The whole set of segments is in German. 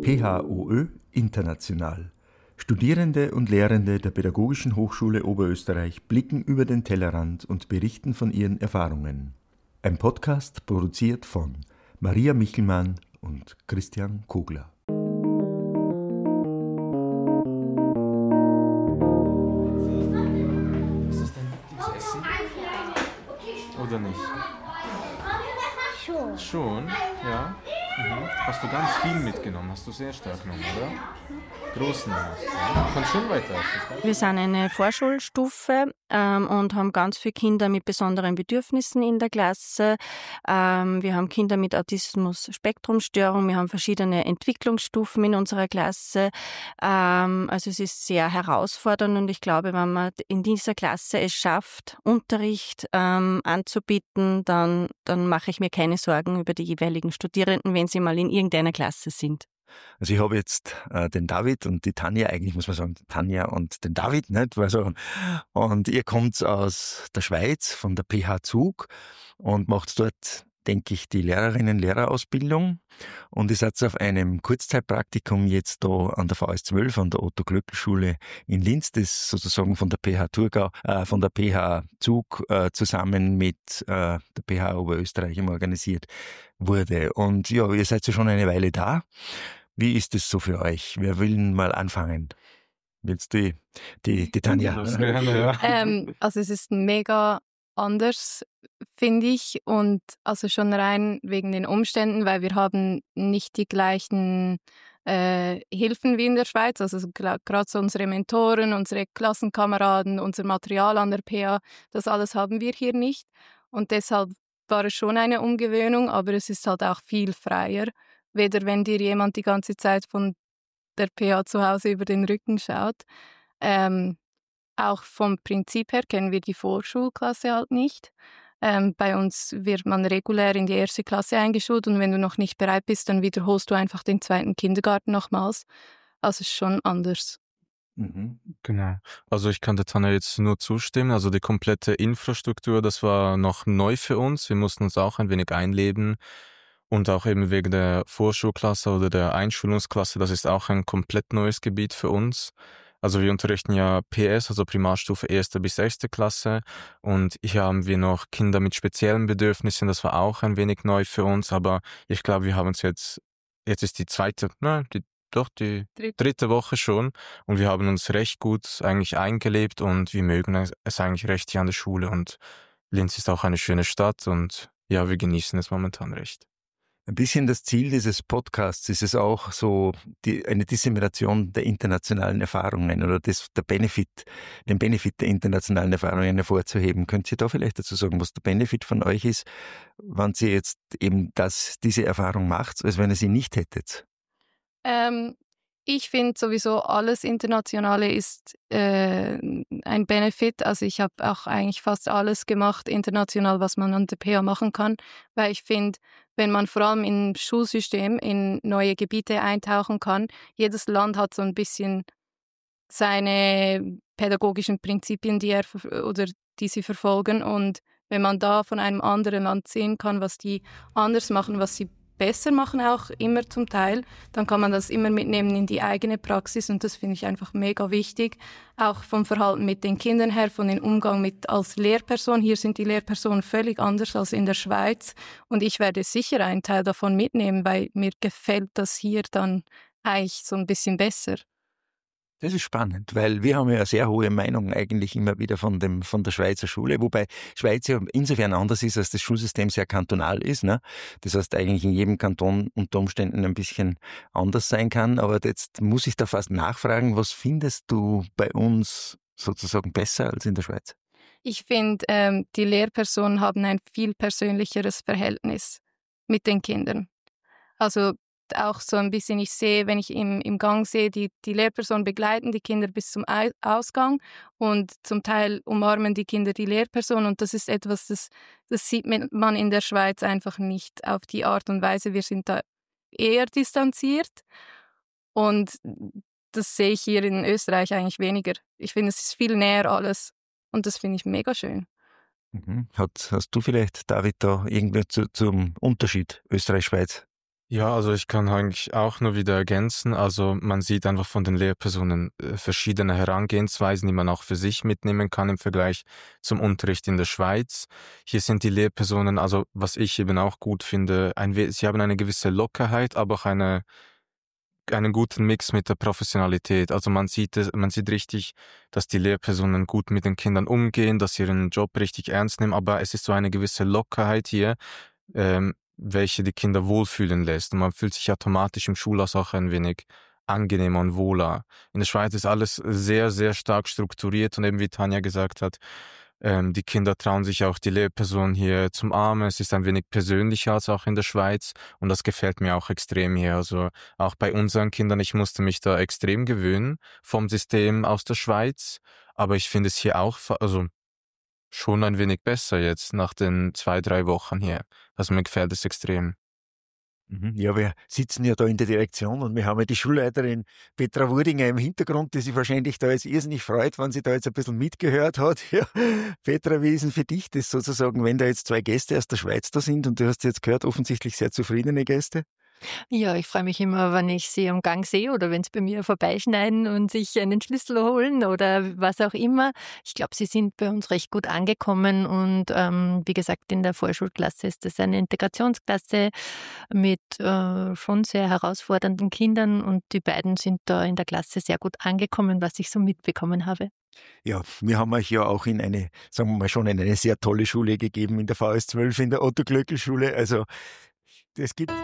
PHOÖ International. Studierende und Lehrende der Pädagogischen Hochschule Oberösterreich blicken über den Tellerrand und berichten von ihren Erfahrungen. Ein Podcast produziert von Maria Michelmann und Christian Kogler. Ist das dein Lieblingsessen? Oder nicht? Schon, ja. Hast du ganz viel mitgenommen, hast du sehr stark genommen, oder? Großen hast du. Ja. Kannst schon weiter. Wir sind eine Vorschulstufe und haben ganz viele Kinder mit besonderen Bedürfnissen in der Klasse. Wir haben Kinder mit Autismus-Spektrumstörung, wir haben verschiedene Entwicklungsstufen in unserer Klasse. Also es ist sehr herausfordernd und ich glaube, wenn man in dieser Klasse es schafft, Unterricht anzubieten, dann mache ich mir keine Sorgen über die jeweiligen Studierenden, wenn sie mal in irgendeiner Klasse sind. Also ich habe jetzt den David und die Tanja, eigentlich muss man sagen, Tanja und den David, nicht? Also, und ihr kommt aus der Schweiz, von der PH Zug und macht dort, denke ich, die Lehrerinnen-Lehrerausbildung. Und ihr seid auf einem Kurzzeitpraktikum jetzt da an der VS12, an der Otto-Glöckl-Schule in Linz, das sozusagen von der PH Thurgau, von der PH Zug zusammen mit der PH Oberösterreich organisiert wurde. Und ja, ihr seid ja schon eine Weile da. Wie ist es so für euch? Wer will mal anfangen? Willst du die Tanja? Also es ist mega anders, finde ich, und also schon rein wegen den Umständen, weil wir haben nicht die gleichen Hilfen wie in der Schweiz, also gerade so unsere Mentoren, unsere Klassenkameraden, unser Material an der PA, das alles haben wir hier nicht und deshalb war es schon eine Umgewöhnung, aber es ist halt auch viel freier, weder wenn dir jemand die ganze Zeit von der PA zu Hause über den Rücken schaut. Auch vom Prinzip her kennen wir die Vorschulklasse halt nicht. Bei uns wird man regulär in die erste Klasse eingeschult und wenn du noch nicht bereit bist, dann wiederholst du einfach den zweiten Kindergarten nochmals. Also es ist schon anders. Mhm. Genau. Also ich kann der Tanja jetzt nur zustimmen. Also die komplette Infrastruktur, das war noch neu für uns. Wir mussten uns auch ein wenig einleben. Und auch eben wegen der Vorschulklasse oder der Einschulungsklasse, das ist auch ein komplett neues Gebiet für uns. Also wir unterrichten ja PS, also Primarstufe 1. bis 6. Klasse. Und hier haben wir noch Kinder mit speziellen Bedürfnissen, das war auch ein wenig neu für uns. Aber ich glaube, wir haben uns jetzt ist die dritte Woche schon. Und wir haben uns recht gut eigentlich eingelebt und wir mögen es eigentlich recht hier an der Schule. Und Linz ist auch eine schöne Stadt und ja, wir genießen es momentan recht. Ein bisschen das Ziel dieses Podcasts ist es auch so, eine Dissemination der internationalen Erfahrungen oder den Benefit der internationalen Erfahrungen hervorzuheben. Könnt ihr da vielleicht dazu sagen, was der Benefit von euch ist, wenn ihr jetzt eben diese Erfahrung macht, als wenn ihr sie nicht hättet? Ich finde sowieso, alles Internationale ist ein Benefit. Also ich habe auch eigentlich fast alles gemacht international, was man an der PA machen kann, weil ich finde, wenn man vor allem im Schulsystem in neue Gebiete eintauchen kann, jedes Land hat so ein bisschen seine pädagogischen Prinzipien, die sie verfolgen. Und wenn man da von einem anderen Land sehen kann, was die anders machen, was sie besser machen, auch immer zum Teil, dann kann man das immer mitnehmen in die eigene Praxis und das finde ich einfach mega wichtig. Auch vom Verhalten mit den Kindern her, von dem Umgang mit als Lehrperson. Hier sind die Lehrpersonen völlig anders als in der Schweiz und ich werde sicher einen Teil davon mitnehmen, weil mir gefällt das hier dann eigentlich so ein bisschen besser. Das ist spannend, weil wir haben ja eine sehr hohe Meinung eigentlich immer wieder von der Schweizer Schule, wobei Schweiz ja insofern anders ist, als das Schulsystem sehr kantonal ist, ne? Das heißt eigentlich in jedem Kanton unter Umständen ein bisschen anders sein kann, aber jetzt muss ich da fast nachfragen, was findest du bei uns sozusagen besser als in der Schweiz? Ich finde, die Lehrpersonen haben ein viel persönlicheres Verhältnis mit den Kindern. Also auch so ein bisschen, ich sehe, wenn ich im Gang sehe, die Lehrpersonen begleiten die Kinder bis zum Ausgang und zum Teil umarmen die Kinder die Lehrperson und das ist etwas, das sieht man in der Schweiz einfach nicht auf die Art und Weise. Wir sind da eher distanziert und das sehe ich hier in Österreich eigentlich weniger. Ich finde, es ist viel näher alles und das finde ich mega schön. Hast du vielleicht, David, da irgendwie zum Unterschied Österreich-Schweiz? Ja, also ich kann eigentlich auch nur wieder ergänzen. Also man sieht einfach von den Lehrpersonen verschiedene Herangehensweisen, die man auch für sich mitnehmen kann im Vergleich zum Unterricht in der Schweiz. Hier sind die Lehrpersonen, also was ich eben auch gut finde, sie haben eine gewisse Lockerheit, aber auch einen guten Mix mit der Professionalität. Also man sieht richtig, dass die Lehrpersonen gut mit den Kindern umgehen, dass sie ihren Job richtig ernst nehmen, aber es ist so eine gewisse Lockerheit hier, welche die Kinder wohlfühlen lässt. Und man fühlt sich automatisch im Schulhaus auch ein wenig angenehmer und wohler. In der Schweiz ist alles sehr, sehr stark strukturiert und eben wie Tanja gesagt hat, die Kinder trauen sich auch die Lehrperson hier zum Armen. Es ist ein wenig persönlicher als auch in der Schweiz und das gefällt mir auch extrem hier. Also auch bei unseren Kindern, ich musste mich da extrem gewöhnen vom System aus der Schweiz, aber ich finde es hier auch, also schon ein wenig besser jetzt nach den 2, 3 Wochen hier. Also mir gefällt es extrem. Ja, wir sitzen ja da in der Direktion und wir haben ja die Schulleiterin Petra Wurdinger im Hintergrund, die sich wahrscheinlich da jetzt irrsinnig freut, wenn sie da jetzt ein bisschen mitgehört hat. Ja. Petra, wie ist denn für dich das sozusagen, wenn da jetzt 2 Gäste aus der Schweiz da sind und du hast jetzt gehört, offensichtlich sehr zufriedene Gäste? Ja, ich freue mich immer, wenn ich sie am Gang sehe oder wenn sie bei mir vorbeischneiden und sich einen Schlüssel holen oder was auch immer. Ich glaube, sie sind bei uns recht gut angekommen und wie gesagt, in der Vorschulklasse ist das eine Integrationsklasse mit schon sehr herausfordernden Kindern und die beiden sind da in der Klasse sehr gut angekommen, was ich so mitbekommen habe. Ja, wir haben euch ja auch in eine, sagen wir mal schon, in eine sehr tolle Schule gegeben, in der VS12, in der Otto-Glöckl-Schule. Also, es gibt...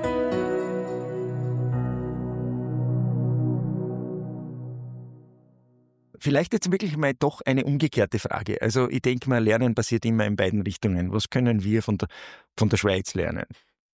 Vielleicht jetzt wirklich mal doch eine umgekehrte Frage. Also ich denke mal, Lernen passiert immer in beiden Richtungen. Was können wir von der Schweiz lernen?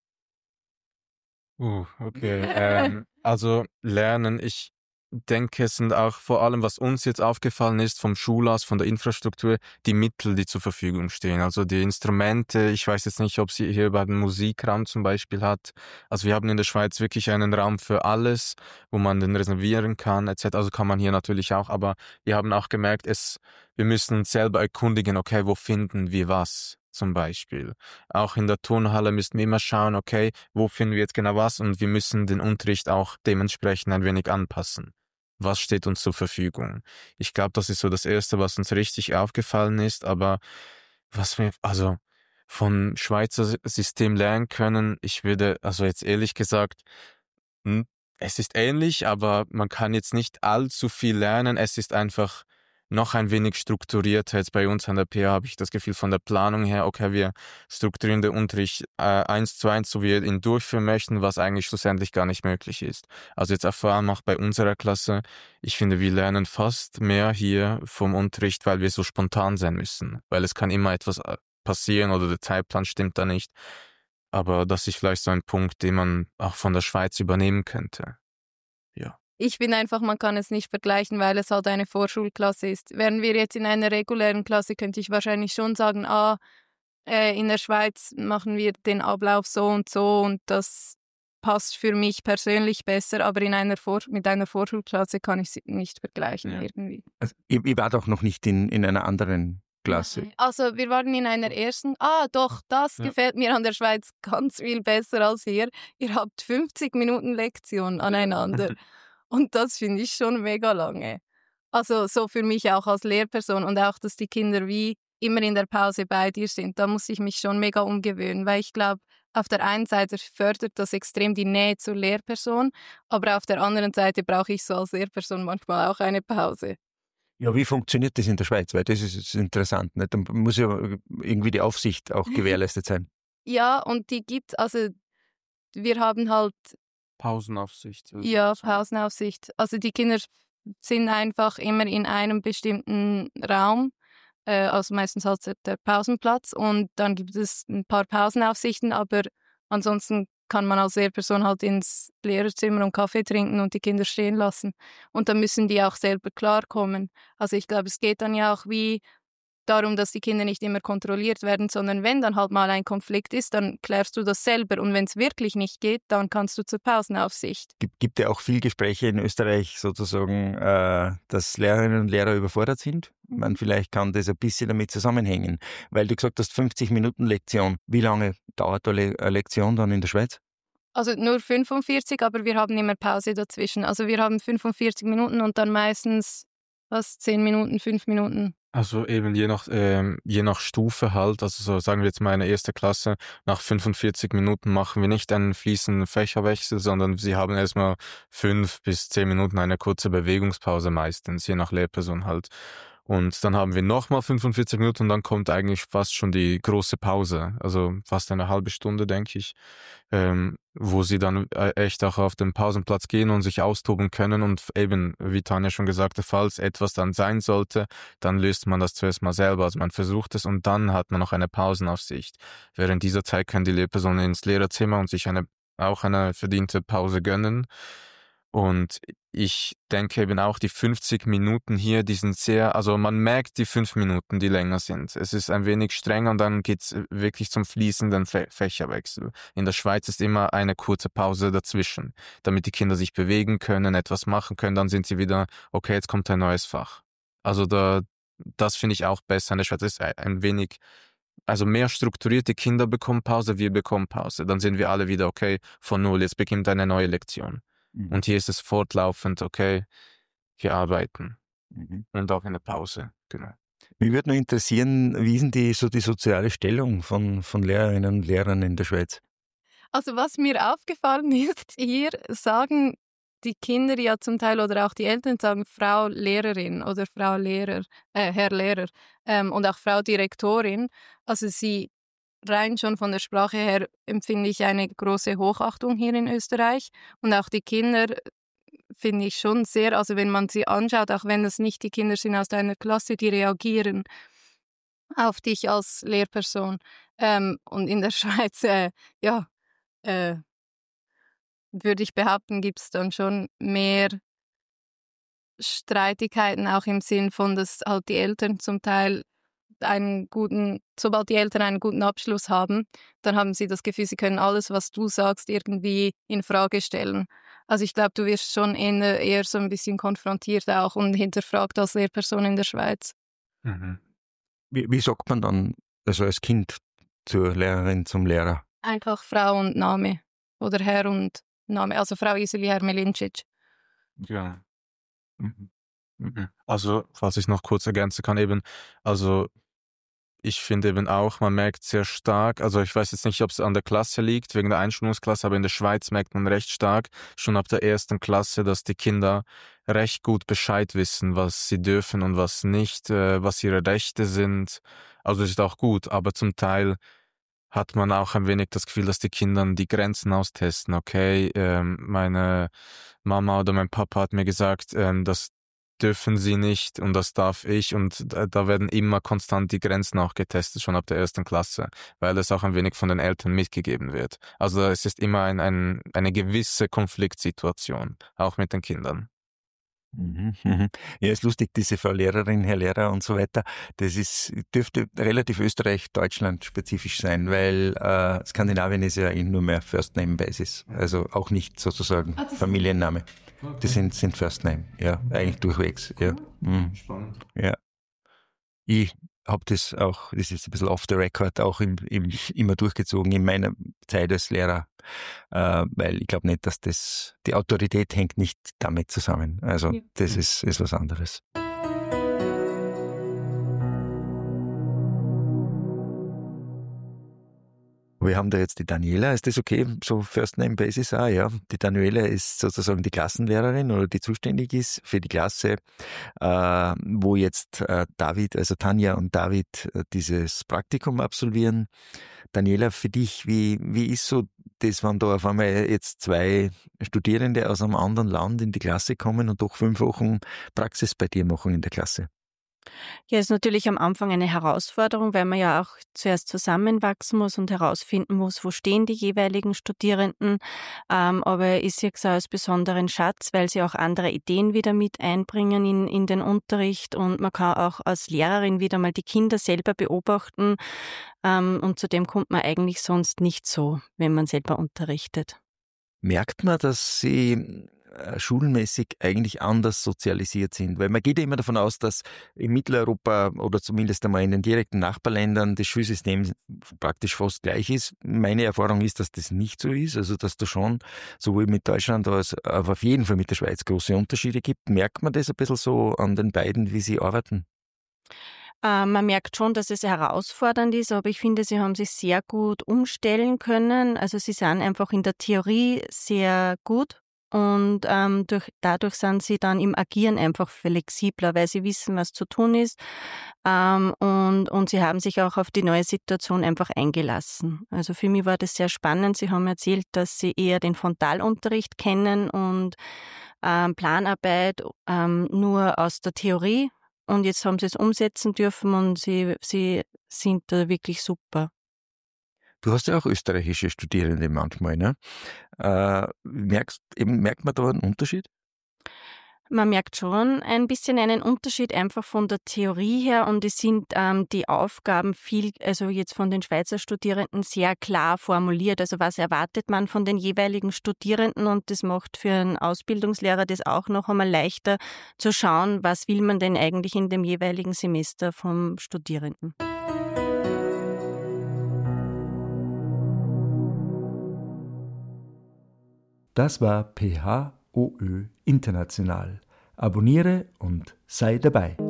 Okay. Also Lernen, ich denke, es sind auch vor allem, was uns jetzt aufgefallen ist, vom Schulhaus, von der Infrastruktur, die Mittel, die zur Verfügung stehen. Also die Instrumente, ich weiß jetzt nicht, ob sie hier bei den Musikraum zum Beispiel hat. Also wir haben in der Schweiz wirklich einen Raum für alles, wo man den reservieren kann, etc. Also kann man hier natürlich auch, aber wir haben auch gemerkt, wir müssen uns selber erkundigen, okay, wo finden wir was? Zum Beispiel. Auch in der Turnhalle müssen wir immer schauen, okay, wo finden wir jetzt genau was und wir müssen den Unterricht auch dementsprechend ein wenig anpassen. Was steht uns zur Verfügung? Ich glaube, das ist so das Erste, was uns richtig aufgefallen ist, aber was wir, also vom Schweizer System lernen können, ich würde, also jetzt ehrlich gesagt, es ist ähnlich, aber man kann jetzt nicht allzu viel lernen. Es ist einfach noch ein wenig strukturierter. Jetzt bei uns an der PH habe ich das Gefühl von der Planung her, okay, wir strukturieren den Unterricht 1:1, so wie wir ihn durchführen möchten, was eigentlich schlussendlich gar nicht möglich ist. Also jetzt vor allem auch bei unserer Klasse, ich finde, wir lernen fast mehr hier vom Unterricht, weil wir so spontan sein müssen. Weil es kann immer etwas passieren oder der Zeitplan stimmt da nicht. Aber das ist vielleicht so ein Punkt, den man auch von der Schweiz übernehmen könnte. Ja. Ich finde einfach, man kann es nicht vergleichen, weil es halt eine Vorschulklasse ist. Wären wir jetzt in einer regulären Klasse, könnte ich wahrscheinlich schon sagen, in der Schweiz machen wir den Ablauf so und das passt für mich persönlich besser, aber mit einer Vorschulklasse kann ich sie nicht vergleichen irgendwie. Also, ich war doch noch nicht in einer anderen Klasse. Also wir waren in einer ersten, doch, das gefällt mir an der Schweiz ganz viel besser als hier. Ihr habt 50 Minuten Lektion aneinander. Und das finde ich schon mega lange. Also so für mich auch als Lehrperson und auch, dass die Kinder wie immer in der Pause bei dir sind. Da muss ich mich schon mega umgewöhnen, weil ich glaube, auf der einen Seite fördert das extrem die Nähe zur Lehrperson, aber auf der anderen Seite brauche ich so als Lehrperson manchmal auch eine Pause. Ja, wie funktioniert das in der Schweiz? Weil das ist interessant. Nicht? Da muss ja irgendwie die Aufsicht auch gewährleistet sein. Ja, und die gibt, also wir haben halt Pausenaufsicht. Ja, Pausenaufsicht. Also die Kinder sind einfach immer in einem bestimmten Raum, also meistens halt der Pausenplatz und dann gibt es ein paar Pausenaufsichten, aber ansonsten kann man als Lehrperson halt ins Lehrerzimmer und Kaffee trinken und die Kinder stehen lassen. Und dann müssen die auch selber klarkommen. Also ich glaube, es geht dann ja auch wie darum, dass die Kinder nicht immer kontrolliert werden, sondern wenn dann halt mal ein Konflikt ist, dann klärst du das selber. Und wenn es wirklich nicht geht, dann kannst du zur Pausenaufsicht. Gibt ja auch viel Gespräche in Österreich sozusagen, dass Lehrerinnen und Lehrer überfordert sind. Man vielleicht kann das ein bisschen damit zusammenhängen. Weil du gesagt hast, 50 Minuten Lektion. Wie lange dauert eine Lektion dann in der Schweiz? Also nur 45, aber wir haben immer Pause dazwischen. Also wir haben 45 Minuten und dann meistens 10 Minuten, 5 Minuten. Also eben je nach Stufe halt, also so sagen wir jetzt mal eine erste Klasse, nach 45 Minuten machen wir nicht einen fließenden Fächerwechsel, sondern sie haben erstmal 5 bis 10 Minuten eine kurze Bewegungspause meistens, je nach Lehrperson halt. Und dann haben wir nochmal 45 Minuten und dann kommt eigentlich fast schon die große Pause, also fast eine halbe Stunde, denke ich, wo sie dann echt auch auf den Pausenplatz gehen und sich austoben können und eben, wie Tanja schon sagte, falls etwas dann sein sollte, dann löst man das zuerst mal selber, also man versucht es und dann hat man noch eine Pausenaufsicht. Während dieser Zeit können die Lehrpersonen ins Lehrerzimmer und sich auch eine verdiente Pause gönnen. Und ich denke eben auch, die 50 Minuten hier, die sind also man merkt die 5 Minuten, die länger sind. Es ist ein wenig strenger und dann geht's wirklich zum fließenden Fächerwechsel. In der Schweiz ist immer eine kurze Pause dazwischen, damit die Kinder sich bewegen können, etwas machen können, dann sind sie wieder, okay, jetzt kommt ein neues Fach. Also das finde ich auch besser in der Schweiz. Es ist ein wenig, also mehr strukturierte Kinder bekommen Pause, wir bekommen Pause. Dann sind wir alle wieder, okay, von null, jetzt beginnt eine neue Lektion. Und hier ist es fortlaufend, okay, wir arbeiten. Und auch in der Pause, genau. Mich würde noch interessieren, wie ist denn die soziale Stellung von Lehrerinnen und Lehrern in der Schweiz? Also was mir aufgefallen ist, hier sagen die Kinder ja zum Teil oder auch die Eltern sagen Frau Lehrerin oder Frau Lehrer, Herr Lehrer und auch Frau Direktorin. Also sie rein schon von der Sprache her empfinde ich eine große Hochachtung hier in Österreich. Und auch die Kinder finde ich schon sehr, also wenn man sie anschaut, auch wenn es nicht die Kinder sind aus deiner Klasse, die reagieren auf dich als Lehrperson. Und in der Schweiz, würde ich behaupten, gibt es dann schon mehr Streitigkeiten, auch im Sinn von, dass halt die Eltern zum Teil sobald die Eltern einen guten Abschluss haben, dann haben sie das Gefühl, sie können alles, was du sagst, irgendwie in Frage stellen. Also ich glaube, du wirst schon eher so ein bisschen konfrontiert auch und hinterfragt als Lehrperson in der Schweiz. Mhm. Wie sagt man dann, also als Kind zur Lehrerin, zum Lehrer? Einfach Frau und Name oder Herr und Name, also Frau Iseli Hermelincic. Ja. Mhm. Mhm. Also, falls ich noch kurz ergänzen kann, eben, also ich finde eben auch, man merkt sehr stark, also ich weiß jetzt nicht, ob es an der Klasse liegt, wegen der Einschulungsklasse, aber in der Schweiz merkt man recht stark, schon ab der 1. Klasse, dass die Kinder recht gut Bescheid wissen, was sie dürfen und was nicht, was ihre Rechte sind. Also es ist auch gut, aber zum Teil hat man auch ein wenig das Gefühl, dass die Kinder die Grenzen austesten. Okay, meine Mama oder mein Papa hat mir gesagt, das dürfen sie nicht und das darf ich und da werden immer konstant die Grenzen auch getestet, schon ab der 1. Klasse, weil es auch ein wenig von den Eltern mitgegeben wird. Also es ist immer eine gewisse Konfliktsituation, auch mit den Kindern. Mhm, mhm. Ja, ist lustig, diese Frau Lehrerin, Herr Lehrer und so weiter, dürfte relativ Österreich-Deutschland spezifisch sein, weil Skandinavien ist ja nur mehr First Name Basis, also auch nicht sozusagen Familienname. Okay. Die sind First Name, ja, eigentlich durchwegs. Ja. Mhm. Spannend. Ja. Ich habe das auch, das ist ein bisschen off the record, auch immer durchgezogen in meiner Zeit als Lehrer, weil ich glaube nicht, dass die Autorität hängt nicht damit zusammen. Also das ist was anderes. Wir haben da jetzt die Daniela, ist das okay, so First Name Basis auch, ja. Die Daniela ist sozusagen die Klassenlehrerin oder die zuständig ist für die Klasse, wo jetzt David, also Tanja und David dieses Praktikum absolvieren. Daniela, für dich, wie ist so das, wenn da auf einmal jetzt 2 Studierende aus einem anderen Land in die Klasse kommen und doch 5 Wochen Praxis bei dir machen in der Klasse? Ja, ist natürlich am Anfang eine Herausforderung, weil man ja auch zuerst zusammenwachsen muss und herausfinden muss, wo stehen die jeweiligen Studierenden. Aber ich sehe es auch als besonderen Schatz, weil sie auch andere Ideen wieder mit einbringen in den Unterricht und man kann auch als Lehrerin wieder mal die Kinder selber beobachten. Und zu dem kommt man eigentlich sonst nicht so, wenn man selber unterrichtet. Merkt man, dass sie schulmäßig eigentlich anders sozialisiert sind. Weil man geht ja immer davon aus, dass in Mitteleuropa oder zumindest einmal in den direkten Nachbarländern das Schulsystem praktisch fast gleich ist. Meine Erfahrung ist, dass das nicht so ist. Also dass da schon sowohl mit Deutschland als aber auf jeden Fall mit der Schweiz große Unterschiede gibt. Merkt man das ein bisschen so an den beiden, wie sie arbeiten? Man merkt schon, dass es herausfordernd ist, aber ich finde, sie haben sich sehr gut umstellen können. Also sie sind einfach in der Theorie sehr gut und dadurch sind sie dann im Agieren einfach flexibler, weil sie wissen, was zu tun ist, und sie haben sich auch auf die neue Situation einfach eingelassen. Also für mich war das sehr spannend. Sie haben erzählt, dass sie eher den Frontalunterricht kennen und Planarbeit nur aus der Theorie. Und jetzt haben sie es umsetzen dürfen und sie sind da wirklich super. Du hast ja auch österreichische Studierende manchmal, ne? Merkt man da einen Unterschied? Man merkt schon ein bisschen einen Unterschied einfach von der Theorie her und es sind die Aufgaben also jetzt von den Schweizer Studierenden sehr klar formuliert. Also was erwartet man von den jeweiligen Studierenden und das macht für einen Ausbildungslehrer das auch noch einmal leichter zu schauen, was will man denn eigentlich in dem jeweiligen Semester vom Studierenden. Das war PHOÖ International. Abonniere und sei dabei.